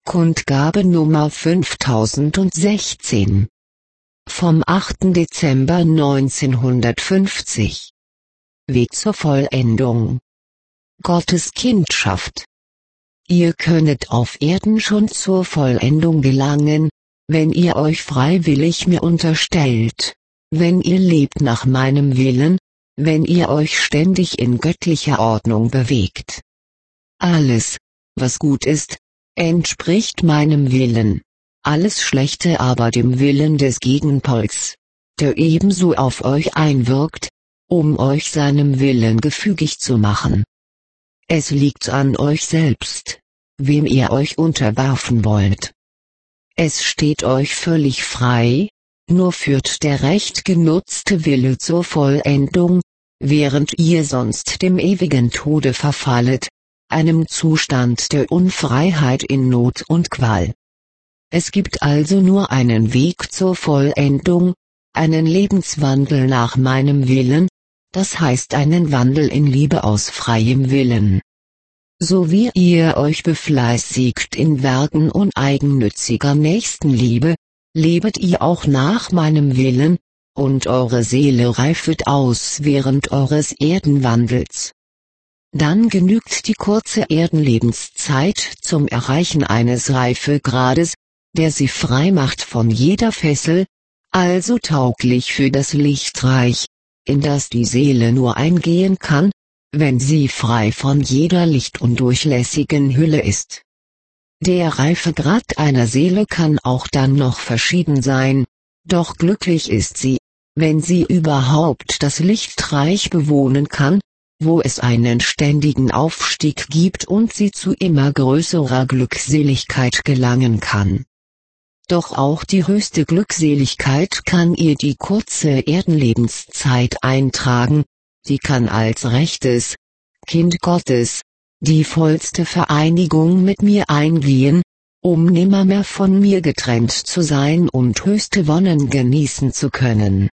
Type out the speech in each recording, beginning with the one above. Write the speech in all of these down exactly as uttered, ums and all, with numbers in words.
Kundgabe Nummer fünftausendsechzehn. Vom achten Dezember neunzehnhundertfünfzig. Weg zur Vollendung. Gottes Kindschaft. Ihr könnet auf Erden schon zur Vollendung gelangen, wenn ihr euch freiwillig mir unterstellt, wenn ihr lebt nach meinem Willen, wenn ihr euch ständig in göttlicher Ordnung bewegt. Alles, was gut ist, entspricht meinem Willen, alles Schlechte aber dem Willen des Gegenpols, der ebenso auf euch einwirkt, um euch seinem Willen gefügig zu machen. Es liegt an euch selbst, wem ihr euch unterwerfen wollt. Es steht euch völlig frei, nur führt der recht genutzte Wille zur Vollendung, während ihr sonst dem ewigen Tode verfallet, einem Zustand der Unfreiheit in Not und Qual. Es gibt also nur einen Weg zur Vollendung, einen Lebenswandel nach meinem Willen, das heißt einen Wandel in Liebe aus freiem Willen. So wie ihr euch befleißigt in Werken und eigennütziger Nächstenliebe, lebet ihr auch nach meinem Willen, und eure Seele reifet aus während eures Erdenwandels. Dann genügt die kurze Erdenlebenszeit zum Erreichen eines Reifegrades, der sie frei macht von jeder Fessel, also tauglich für das Lichtreich, in das die Seele nur eingehen kann, wenn sie frei von jeder lichtundurchlässigen Hülle ist. Der Reifegrad einer Seele kann auch dann noch verschieden sein, doch glücklich ist sie, wenn sie überhaupt das Lichtreich bewohnen kann, wo es einen ständigen Aufstieg gibt und sie zu immer größerer Glückseligkeit gelangen kann. Doch auch die höchste Glückseligkeit kann ihr die kurze Erdenlebenszeit eintragen, sie kann als rechtes Kind Gottes die vollste Vereinigung mit mir eingehen, um nimmermehr von mir getrennt zu sein und höchste Wonnen genießen zu können.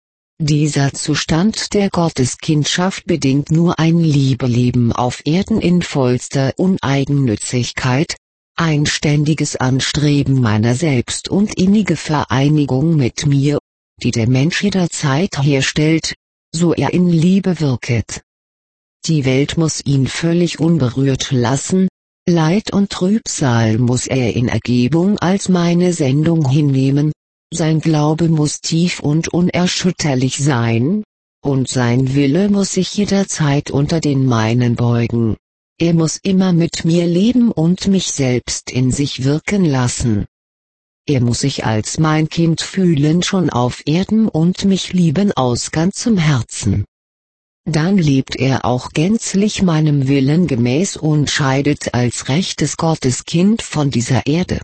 Dieser Zustand der Gotteskindschaft bedingt nur ein Liebeleben auf Erden in vollster Uneigennützigkeit, ein ständiges Anstreben meiner selbst und innige Vereinigung mit mir, die der Mensch jederzeit herstellt, so er in Liebe wirket. Die Welt muss ihn völlig unberührt lassen, Leid und Trübsal muss er in Ergebung als meine Sendung hinnehmen, sein Glaube muss tief und unerschütterlich sein, und sein Wille muss sich jederzeit unter den meinen beugen. Er muss immer mit mir leben und mich selbst in sich wirken lassen. Er muss sich als mein Kind fühlen schon auf Erden und mich lieben aus ganzem Herzen. Dann lebt er auch gänzlich meinem Willen gemäß und scheidet als rechtes Gotteskind von dieser Erde.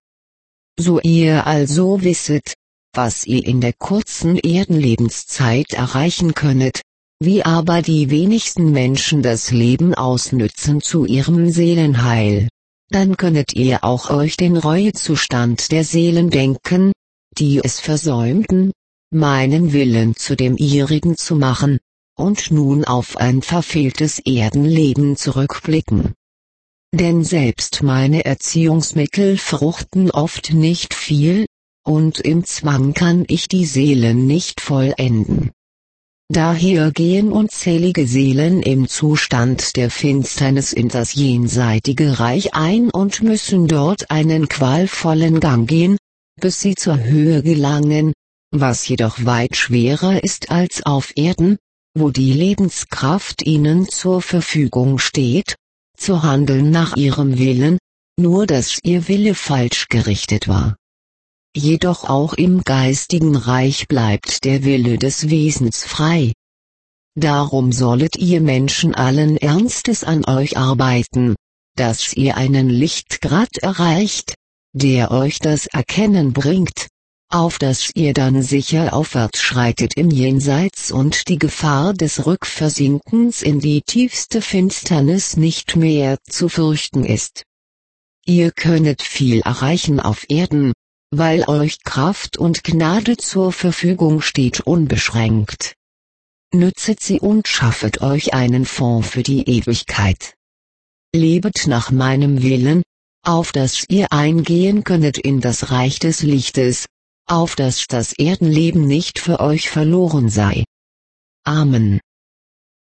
So ihr also wisset, was ihr in der kurzen Erdenlebenszeit erreichen könnet, wie aber die wenigsten Menschen das Leben ausnützen zu ihrem Seelenheil, dann könnet ihr auch euch den Reuezustand der Seelen denken, die es versäumten, meinen Willen zu dem ihrigen zu machen, und nun auf ein verfehltes Erdenleben zurückblicken. Denn selbst meine Erziehungsmittel fruchten oft nicht viel, und im Zwang kann ich die Seelen nicht vollenden. Daher gehen unzählige Seelen im Zustand der Finsternis in das jenseitige Reich ein und müssen dort einen qualvollen Gang gehen, bis sie zur Höhe gelangen, was jedoch weit schwerer ist als auf Erden, wo die Lebenskraft ihnen zur Verfügung steht, zu handeln nach ihrem Willen, nur dass ihr Wille falsch gerichtet war. Jedoch auch im geistigen Reich bleibt der Wille des Wesens frei. Darum sollet ihr Menschen allen Ernstes an euch arbeiten, dass ihr einen Lichtgrad erreicht, der euch das Erkennen bringt, auf dass ihr dann sicher aufwärts schreitet im Jenseits und die Gefahr des Rückversinkens in die tiefste Finsternis nicht mehr zu fürchten ist. Ihr könnet viel erreichen auf Erden, weil euch Kraft und Gnade zur Verfügung steht unbeschränkt. Nützet sie und schaffet euch einen Fonds für die Ewigkeit. Lebet nach meinem Willen, auf dass ihr eingehen könnet in das Reich des Lichtes, auf dass das Erdenleben nicht für euch verloren sei. Amen.